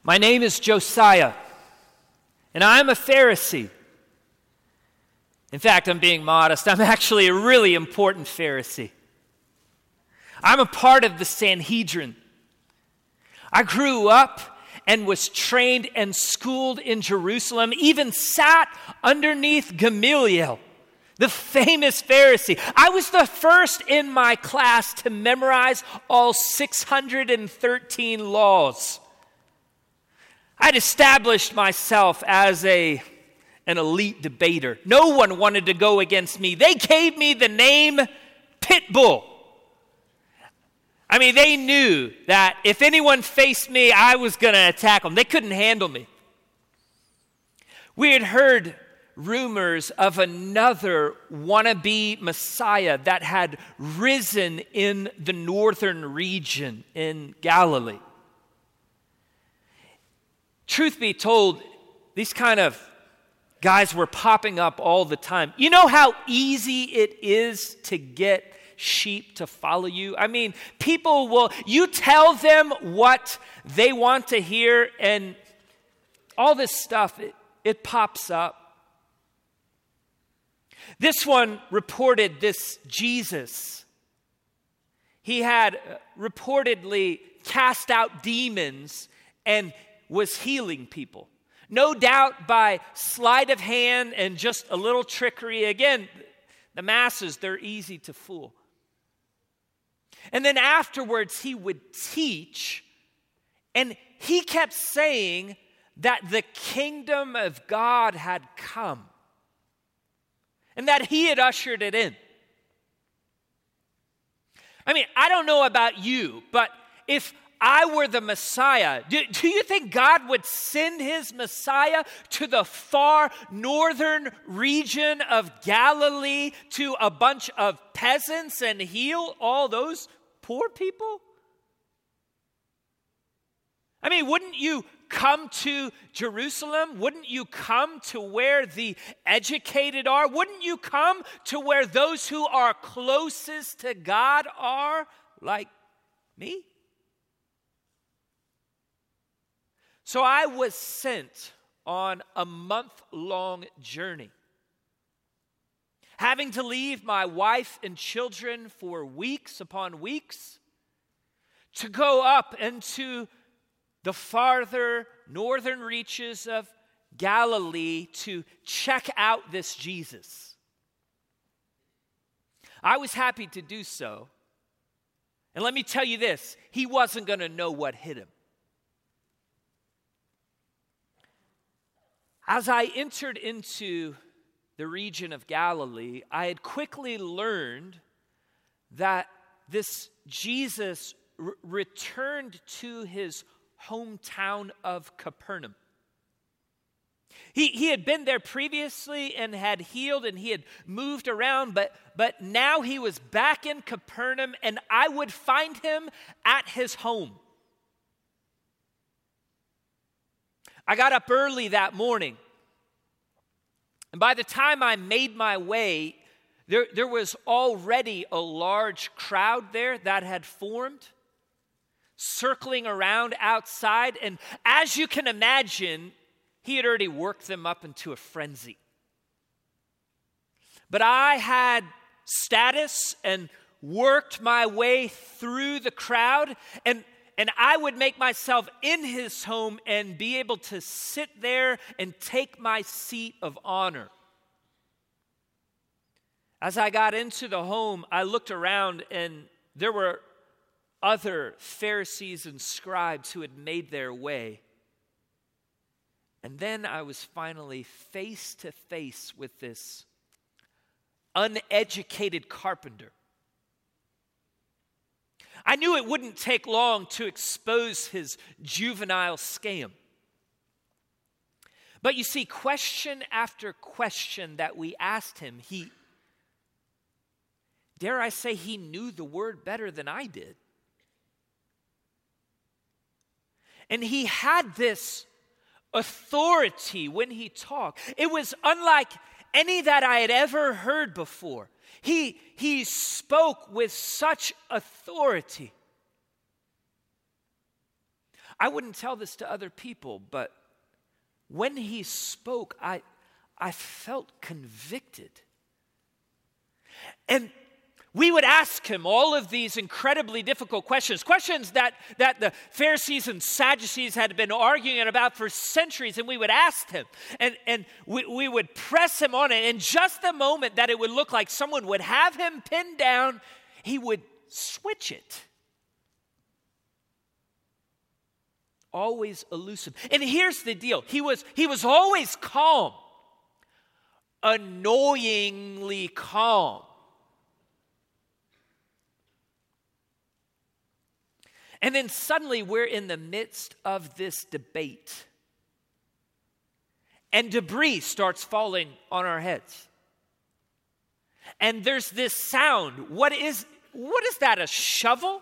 My name is Josiah, and I'm a Pharisee. In fact, I'm being modest. I'm actually a really important Pharisee. I'm a part of the Sanhedrin. I grew up and was trained and schooled in Jerusalem, even sat underneath Gamaliel, the famous Pharisee. I was the first in my class to memorize all 613 laws. I'd established myself as an elite debater. No one wanted to go against me. They gave me the name Pitbull. I mean, they knew that if anyone faced me, I was going to attack them. They couldn't handle me. We had heard rumors of another wannabe Messiah that had risen in the northern region in Galilee. Truth be told, these kind of guys were popping up all the time. You know how easy it is to get sheep to follow you? I mean, you tell them what they want to hear, and all this stuff, it pops up. This one reported this Jesus. He had reportedly cast out demons and was healing people. No doubt by sleight of hand and just a little trickery. Again, the masses, they're easy to fool. And then afterwards, he would teach, and he kept saying that the kingdom of God had come and that he had ushered it in. I mean, I don't know about you, but if I were the Messiah, do you think God would send his Messiah to the far northern region of Galilee to a bunch of peasants and heal all those poor people? I mean, wouldn't you come to Jerusalem? Wouldn't you come to where the educated are? Wouldn't you come to where those who are closest to God are, like me? So I was sent on a month-long journey, having to leave my wife and children for weeks upon weeks to go up into the farther northern reaches of Galilee to check out this Jesus. I was happy to do so. And let me tell you this, he wasn't going to know what hit him. As I entered into the region of Galilee, I had quickly learned that this Jesus returned to his hometown of Capernaum. He had been there previously and had healed, and he had moved around, but now he was back in Capernaum, and I would find him at his home. I got up early that morning, and by the time I made my way, there was already a large crowd there that had formed, circling around outside, and as you can imagine, he had already worked them up into a frenzy. But I had status and worked my way through the crowd, and I would make myself in his home and be able to sit there and take my seat of honor. As I got into the home, I looked around, and there were other Pharisees and scribes who had made their way. And then I was finally face to face with this uneducated carpenter. I knew it wouldn't take long to expose his juvenile scam. But you see, question after question that we asked him, dare I say, he knew the word better than I did. And he had this authority when he talked. It was unlike any that I had ever heard before. He spoke with such authority. I wouldn't tell this to other people, but when he spoke, I felt convicted. And we would ask him all of these incredibly difficult questions that the Pharisees and Sadducees had been arguing about for centuries, and we would ask him, and we would press him on it. And just the moment that it would look like someone would have him pinned down, he would switch it. Always elusive. And here's the deal. He was always calm. Annoyingly calm. And then suddenly we're in the midst of this debate. And debris starts falling on our heads. And there's this sound. What is that, a shovel?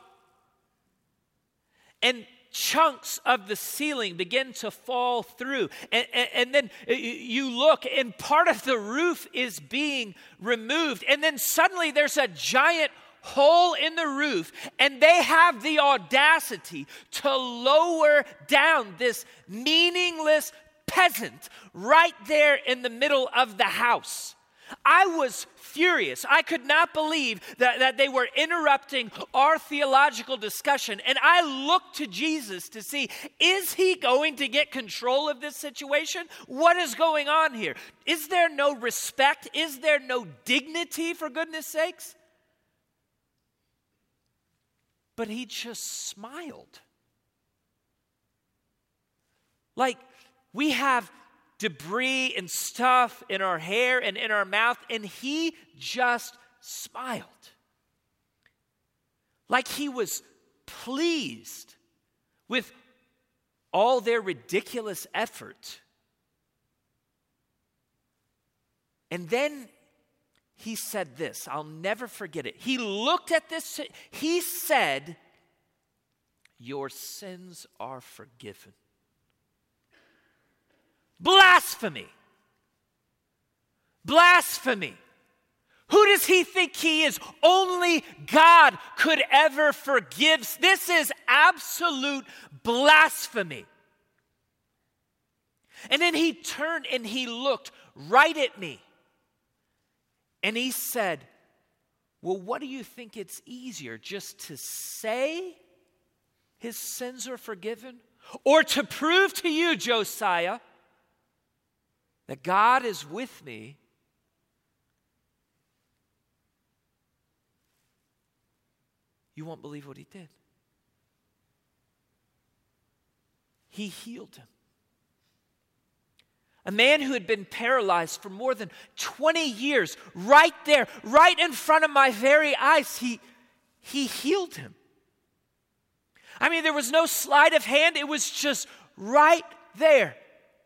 And chunks of the ceiling begin to fall through. And then you look, and part of the roof is being removed. And then suddenly there's a giant hole in the roof, and they have the audacity to lower down this meaningless peasant right there in the middle of the house. I was furious. I could not believe that they were interrupting our theological discussion. And I looked to Jesus to see, is he going to get control of this situation? What is going on here? Is there no respect? Is there no dignity, for goodness sakes? But he just smiled. Like we have debris and stuff in our hair and in our mouth, and he just smiled. Like he was pleased with all their ridiculous effort. And then he said this, I'll never forget it. He looked at this, he said, "Your sins are forgiven." Blasphemy. Blasphemy. Who does he think he is? Only God could ever forgive. This is absolute blasphemy. And then he turned and he looked right at me. And he said, well, what do you think it's easier, just to say his sins are forgiven? Or to prove to you, Josiah, that God is with me? You won't believe what he did. He healed him. A man who had been paralyzed for more than 20 years, right there, right in front of my very eyes, he healed him. I mean, there was no sleight of hand. It was just right there.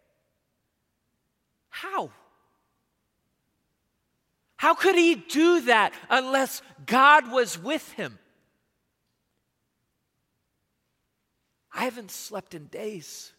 How? How could he do that unless God was with him? I haven't slept in days.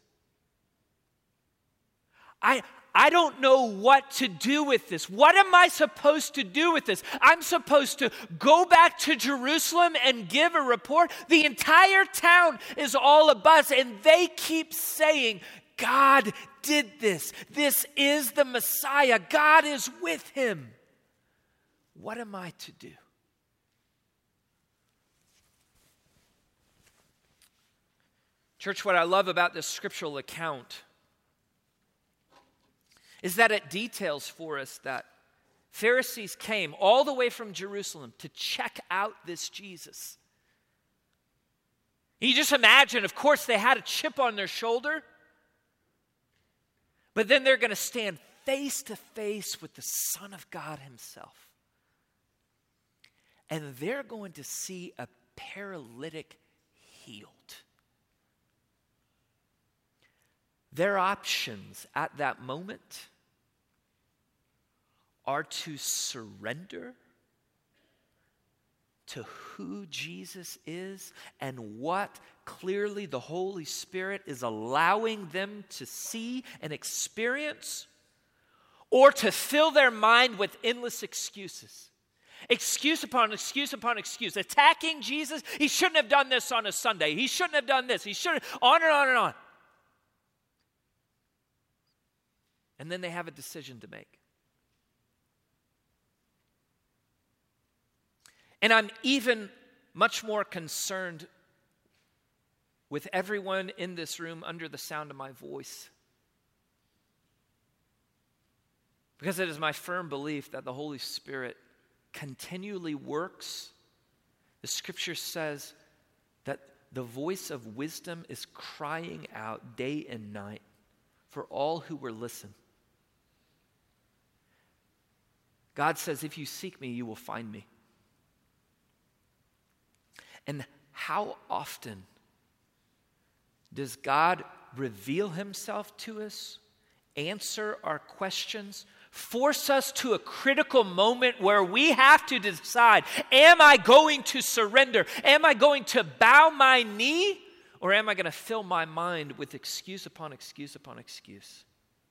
I don't know what to do with this. What am I supposed to do with this? I'm supposed to go back to Jerusalem and give a report. The entire town is all abuzz, and they keep saying, God did this. This is the Messiah. God is with him. What am I to do? Church, what I love about this scriptural account is that it details for us that Pharisees came all the way from Jerusalem to check out this Jesus. You just imagine, of course, they had a chip on their shoulder, but then they're going to stand face to face with the Son of God himself. And they're going to see a paralytic healed. Their options at that moment are to surrender to who Jesus is and what clearly the Holy Spirit is allowing them to see and experience, or to fill their mind with endless excuses Excuse upon excuse upon excuse. Attacking Jesus. He shouldn't have done this on a Sunday. He shouldn't have done this. He shouldn't. On and on and on. And then they have a decision to make. And I'm even much more concerned with everyone in this room under the sound of my voice. Because it is my firm belief that the Holy Spirit continually works. The scripture says that the voice of wisdom is crying out day and night for all who will listen. God says, if you seek me, you will find me. And how often does God reveal himself to us, answer our questions, force us to a critical moment where we have to decide, am I going to surrender? Am I going to bow my knee? Or am I going to fill my mind with excuse upon excuse upon excuse?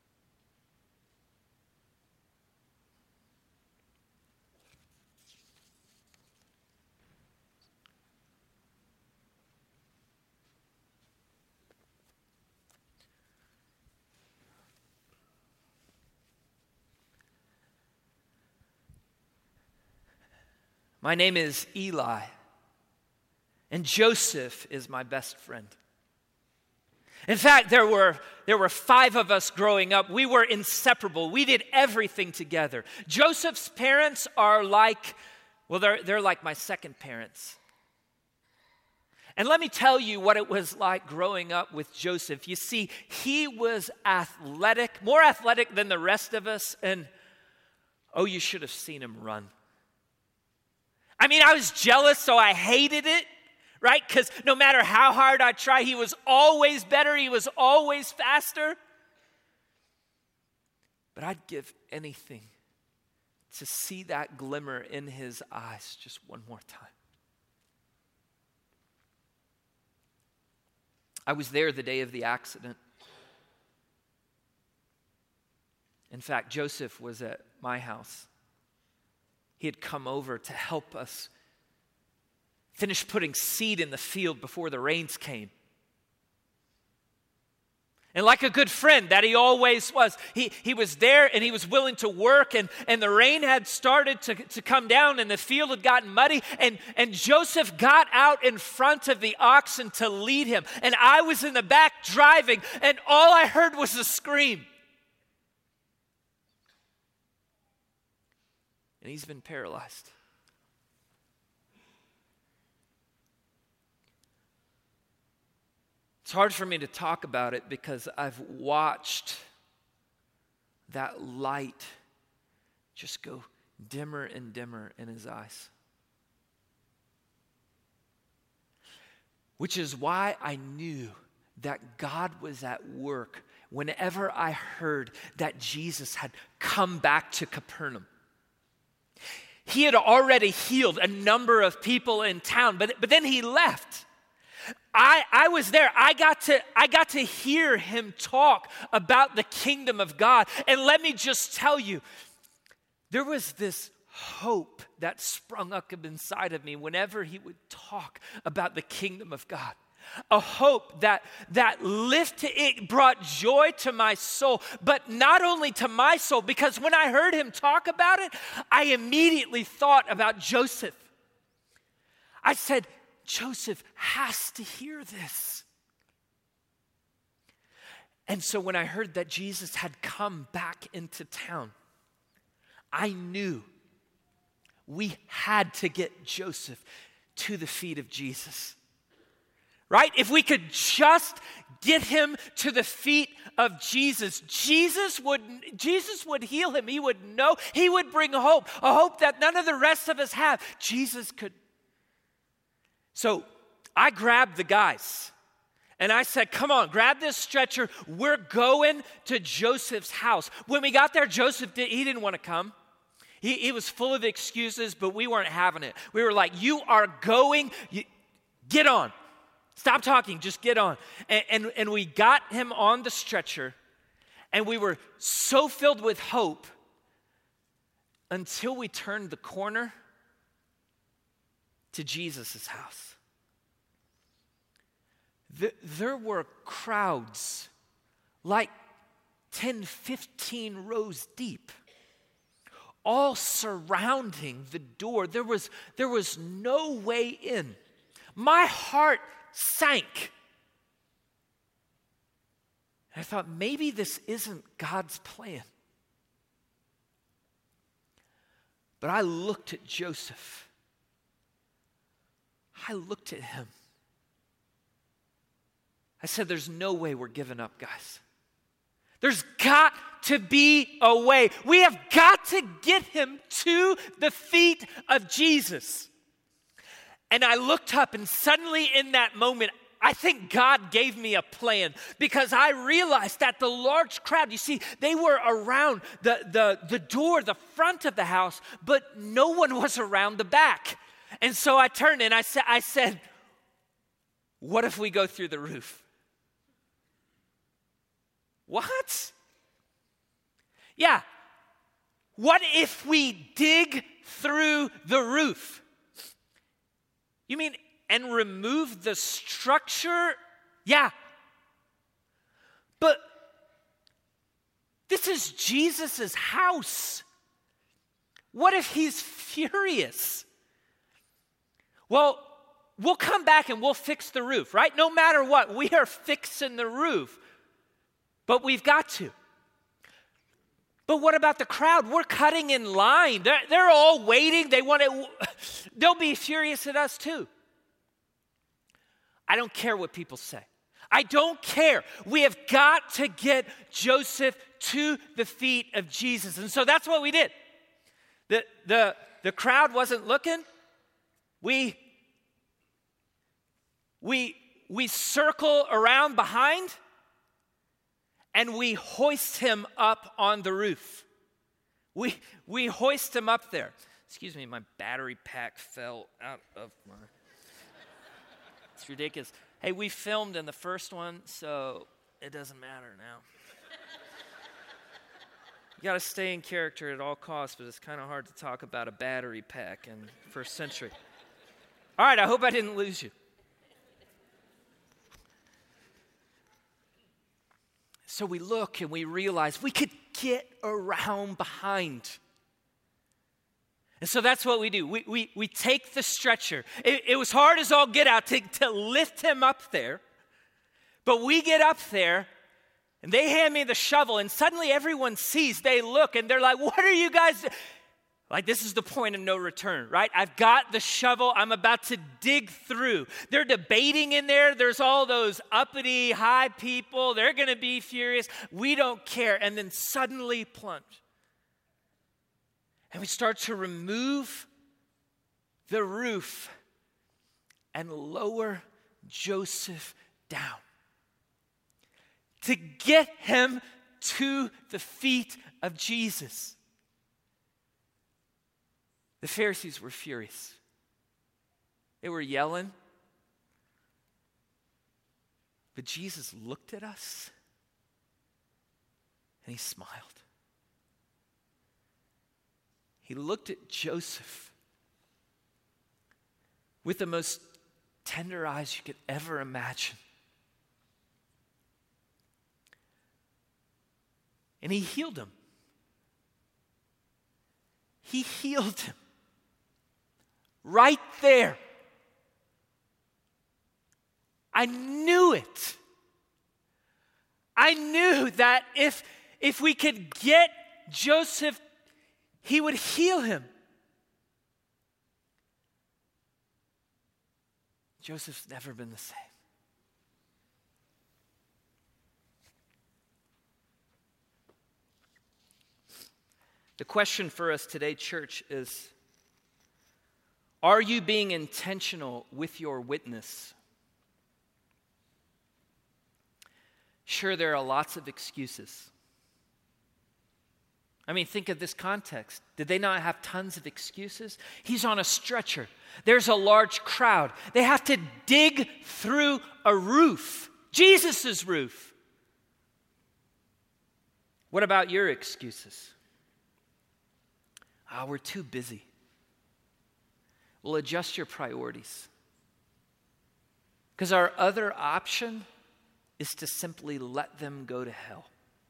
My name is Eli, and Joseph is my best friend. In fact, there were 5 of us growing up. We were inseparable. We did everything together. Joseph's parents are like, well, they're like my second parents. And let me tell you what it was like growing up with Joseph. You see, he was athletic, more athletic than the rest of us, and you should have seen him run. I mean, I was jealous, so I hated it, right? Because no matter how hard I tried, he was always better. He was always faster. But I'd give anything to see that glimmer in his eyes just one more time. I was there the day of the accident. In fact, Joseph was at my house. He had come over to help us finish putting seed in the field before the rains came. And like a good friend that he always was, he was there and he was willing to work, and the rain had started to come down and the field had gotten muddy, and Joseph got out in front of the oxen to lead him. And I was in the back driving, and all I heard was a scream. And he's been paralyzed. It's hard for me to talk about it because I've watched that light just go dimmer and dimmer in his eyes. Which is why I knew that God was at work whenever I heard that Jesus had come back to Capernaum. He had already healed a number of people in town, but then he left. I was there. I got to hear him talk about the kingdom of God. And let me just tell you, there was this hope that sprung up inside of me whenever he would talk about the kingdom of God. A hope that lifted, it brought joy to my soul, but not only to my soul, because when I heard him talk about it, I immediately thought about Joseph. I said, Joseph has to hear this. And so when I heard that Jesus had come back into town, I knew we had to get Joseph to the feet of Jesus. Right? If we could just get him to the feet of Jesus, Jesus would heal him. He would know. He would bring hope, a hope that none of the rest of us have. Jesus could. So I grabbed the guys and I said, come on, grab this stretcher. We're going to Joseph's house. When we got there, he didn't want to come. He was full of excuses, but we weren't having it. We were like, you are going, get on. Stop talking, just get on. And we got him on the stretcher, and we were so filled with hope until we turned the corner to Jesus' house. There were crowds like 10, 15 rows deep, all surrounding the door. There was no way in. My heart sank. And I thought, maybe this isn't God's plan. But I looked at Joseph. I looked at him. I said, there's no way we're giving up, guys. There's got to be a way. We have got to get him to the feet of Jesus. And I looked up, and suddenly in that moment, I think God gave me a plan, because I realized that the large crowd, you see, they were around the door, the front of the house, but no one was around the back. And so I turned and I said, what if we go through the roof? What? Yeah. What if we dig through the roof? You mean, and remove the structure? Yeah. But this is Jesus' house. What if he's furious? Well, we'll come back and we'll fix the roof, right? No matter what, we are fixing the roof. But we've got to. But what about the crowd? We're cutting in line. They're all waiting. They'll be furious at us too. I don't care what people say. I don't care. We have got to get Joseph to the feet of Jesus. And so that's what we did. The crowd wasn't looking. We circle around behind, and we hoist him up on the roof. We hoist him up there. Excuse me, my battery pack fell out of my... It's ridiculous. Hey, we filmed in the first one, so it doesn't matter now. You got to stay in character at all costs, but it's kind of hard to talk about a battery pack in the first century. All right, I hope I didn't lose you. So we look and we realize we could get around behind. And so that's what we do. We take the stretcher. It was hard as all get out to lift him up there. But we get up there, and they hand me the shovel, and suddenly everyone sees. They look, and they're like, what are you guys doing? Like, this is the point of no return, right? I've got the shovel. I'm about to dig through. They're debating in there. There's all those uppity, high people. They're going to be furious. We don't care. And then suddenly plunge. And we start to remove the roof and lower Joseph down to get him to the feet of Jesus. The Pharisees were furious. They were yelling. But Jesus looked at us and he smiled. He looked at Joseph with the most tender eyes you could ever imagine. And he healed him. He healed him. Right there. I knew it. I knew that if we could get Joseph, he would heal him. Joseph's never been the same. The question for us today, church, is, are you being intentional with your witness? Sure, there are lots of excuses. I mean, think of this context. Did they not have tons of excuses? He's on a stretcher. There's a large crowd. They have to dig through a roof, Jesus' roof. What about your excuses? We're too busy. Well, adjust your priorities. Because our other option is to simply let them go to hell.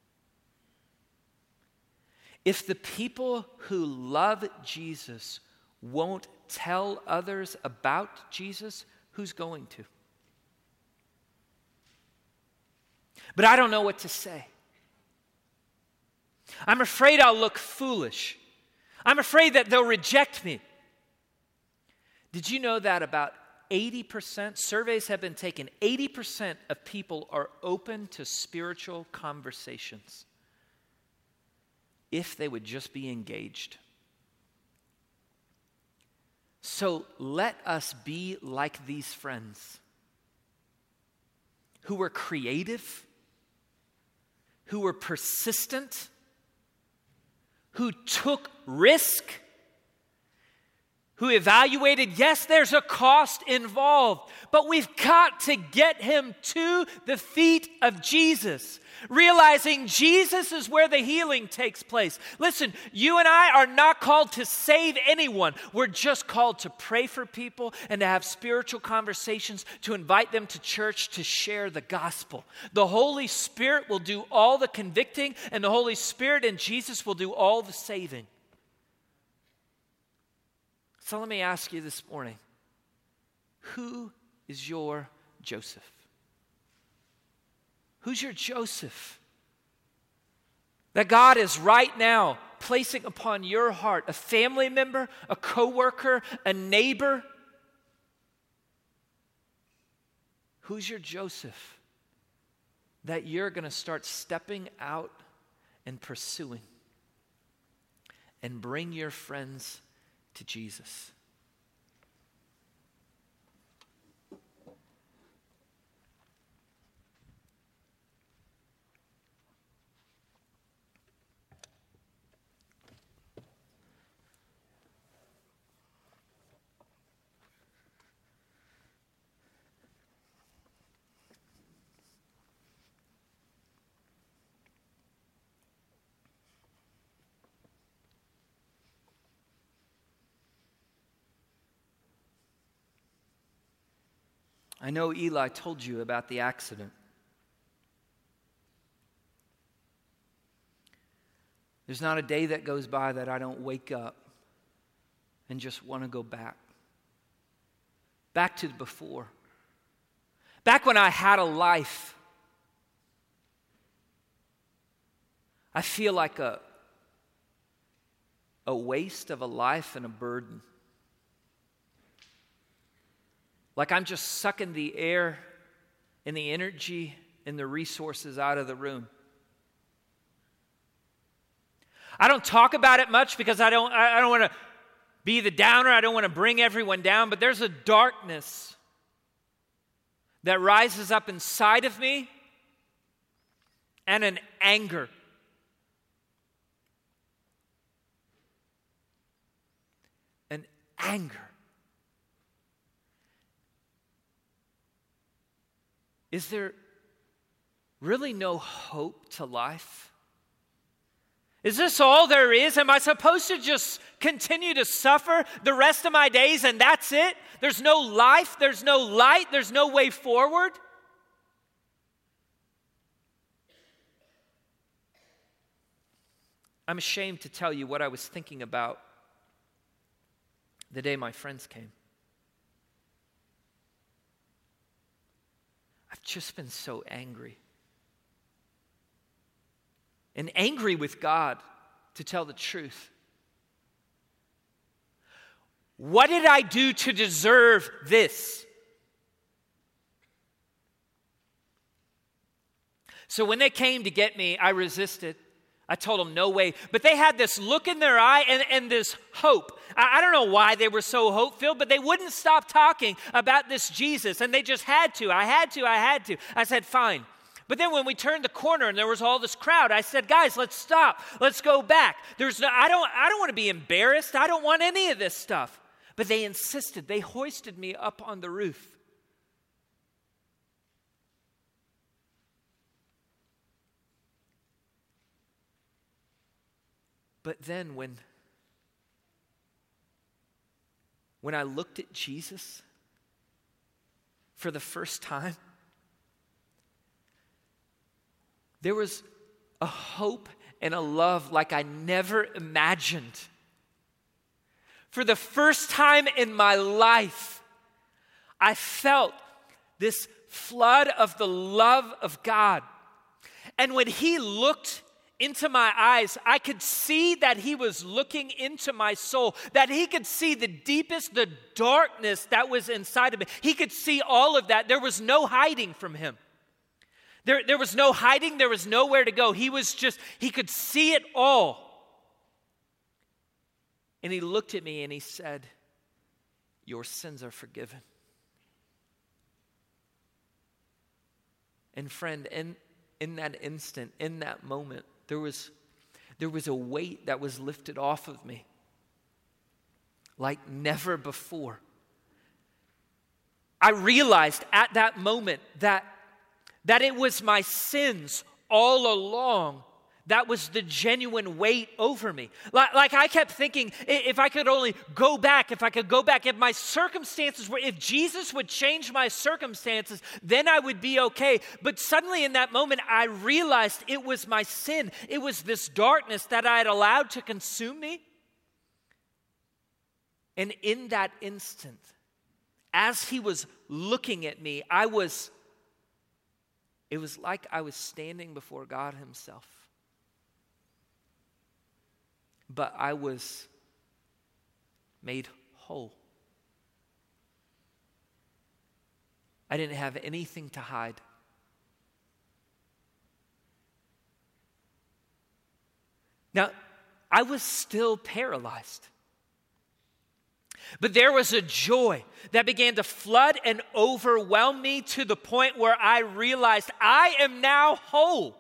If the people who love Jesus won't tell others about Jesus, who's going to? But I don't know what to say. I'm afraid I'll look foolish. I'm afraid that they'll reject me. Did you know that about 80%, surveys have been taken, 80% of people are open to spiritual conversations if they would just be engaged? So let us be like these friends who were creative, who were persistent, who took risk, who evaluated, yes, there's a cost involved, but we've got to get him to the feet of Jesus, realizing Jesus is where the healing takes place. Listen, you and I are not called to save anyone. We're just called to pray for people and to have spiritual conversations, to invite them to church, to share the gospel. The Holy Spirit will do all the convicting, and the Holy Spirit and Jesus will do all the saving. So let me ask you this morning, who is your Joseph? Who's your Joseph? That God is right now placing upon your heart, a family member, a coworker, a neighbor. Who's your Joseph that you're going to start stepping out and pursuing and bring your friends to Jesus? I know Eli told you about the accident. There's not a day that goes by that I don't wake up and just want to go back. Back to before. Back when I had a life. I feel like a waste of a life and a burden. Like I'm just sucking the air and the energy and the resources out of the room. I don't talk about it much because I don't want to be the downer. I don't want to bring everyone down. But there's a darkness that rises up inside of me and an anger. An anger. Is there really no hope to life? Is this all there is? Am I supposed to just continue to suffer the rest of my days and that's it? There's no life, there's no light, there's no way forward? I'm ashamed to tell you what I was thinking about the day my friends came. I've just been so angry. And angry with God, to tell the truth. What did I do to deserve this? So when they came to get me, I resisted. I told them, no way. But they had this look in their eye and this hope. I don't know why they were so hope-filled, but they wouldn't stop talking about this Jesus. And they just had to. I had to. I said, fine. But then when we turned the corner and there was all this crowd, I said, guys, let's stop. Let's go back. I don't want to be embarrassed. I don't want any of this stuff. But they insisted. They hoisted me up on the roof. But then when when I looked at Jesus for the first time, there was a hope and a love like I never imagined. For the first time in my life, I felt this flood of the love of God. And when he looked into my eyes, I could see that he was looking into my soul, that he could see the deepest, the darkness that was inside of me. He could see all of that. There was no hiding from him. There was no hiding. There was nowhere to go. He could see it all. And he looked at me and he said, "Your sins are forgiven." And friend, in that instant, in that moment, there was a weight that was lifted off of me like never before. I realized at that moment that it was my sins all along that was the genuine weight over me. Like I kept thinking, if I could go back, if my circumstances were, if Jesus would change my circumstances, then I would be okay. But suddenly in that moment, I realized it was my sin. It was this darkness that I had allowed to consume me. And in that instant, as he was looking at me, it was like I was standing before God himself. But I was made whole. I didn't have anything to hide. Now, I was still paralyzed. But there was a joy that began to flood and overwhelm me to the point where I realized I am now whole.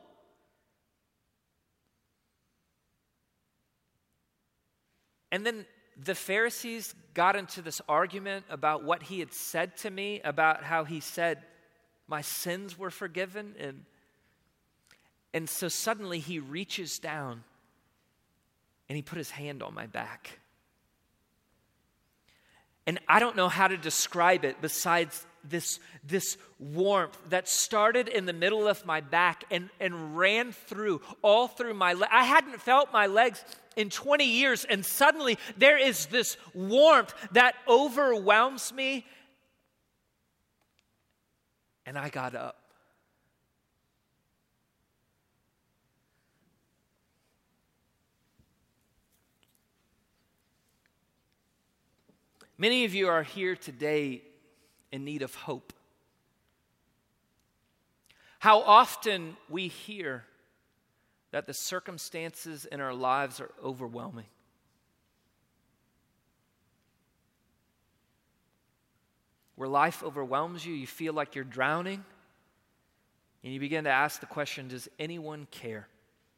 And then the Pharisees got into this argument about what he had said to me, about how he said my sins were forgiven. And so suddenly he reaches down and he put his hand on my back. And I don't know how to describe it besides this warmth that started in the middle of my back and ran all through my legs. I hadn't felt my legs in 20 years, and suddenly there is this warmth that overwhelms me. And I got up. Many of you are here today in need of hope. How often we hear that the circumstances in our lives are overwhelming. Where life overwhelms you, you feel like you're drowning, and you begin to ask the question, does anyone care?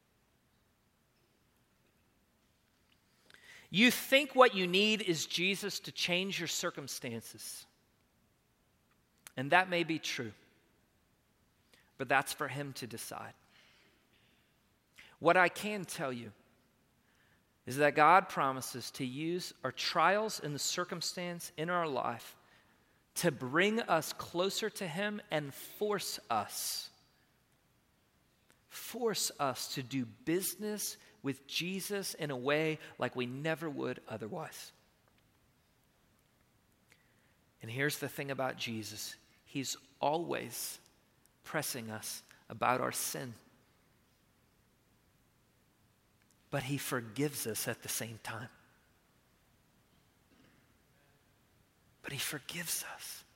You think what you need is Jesus to change your circumstances. And that may be true. But that's for him to decide. What I can tell you is that God promises to use our trials and the circumstance in our life to bring us closer to him and force us to do business with Jesus in a way like we never would otherwise. And here's the thing about Jesus. He's always pressing us about our sin. But he forgives us at the same time. But he forgives us.